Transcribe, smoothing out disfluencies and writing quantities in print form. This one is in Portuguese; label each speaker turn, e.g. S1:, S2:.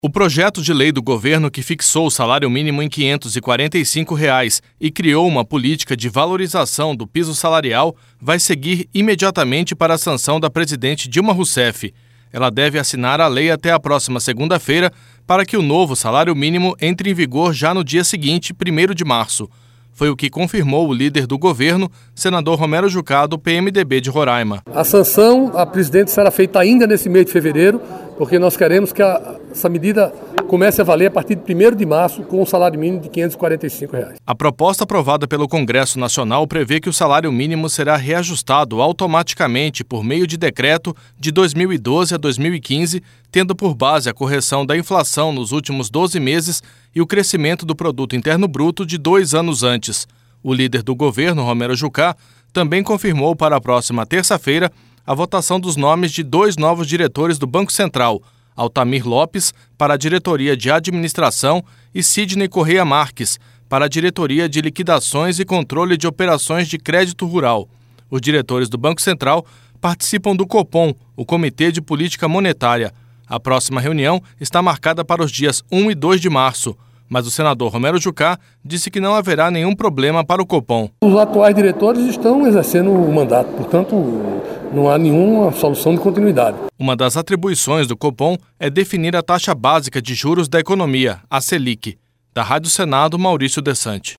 S1: O projeto de lei do governo que fixou o salário mínimo em R$ 545 e criou uma política de valorização do piso salarial vai seguir imediatamente para a sanção da presidente Dilma Rousseff. Ela deve assinar a lei até a próxima segunda-feira para que o novo salário mínimo entre em vigor já no dia seguinte, 1º de março. Foi o que confirmou o líder do governo, senador Romero Jucá, do PMDB de Roraima.
S2: A sanção, a presidente, será feita ainda nesse mês de fevereiro, porque nós queremos que essa medida comece a valer a partir de 1º de março, com um salário mínimo de R$ 545.
S1: A proposta aprovada pelo Congresso Nacional prevê que o salário mínimo será reajustado automaticamente por meio de decreto de 2012 a 2015, tendo por base a correção da inflação nos últimos 12 meses e o crescimento do Produto Interno Bruto de 2 anos antes. O líder do governo, Romero Jucá, também confirmou para a próxima terça-feira a votação dos nomes de 2 novos diretores do Banco Central, Altamir Lopes, para a Diretoria de Administração, e Sidney Correia Marques, para a Diretoria de Liquidações e Controle de Operações de Crédito Rural. Os diretores do Banco Central participam do Copom, o Comitê de Política Monetária. A próxima reunião está marcada para os dias 1 e 2 de março, mas o senador Romero Jucá disse que não haverá nenhum problema para o Copom.
S2: Os atuais diretores estão exercendo o mandato, portanto, não há nenhuma solução de continuidade.
S1: Uma das atribuições do Copom é definir a taxa básica de juros da economia, a Selic. Da Rádio Senado, Maurício Desante.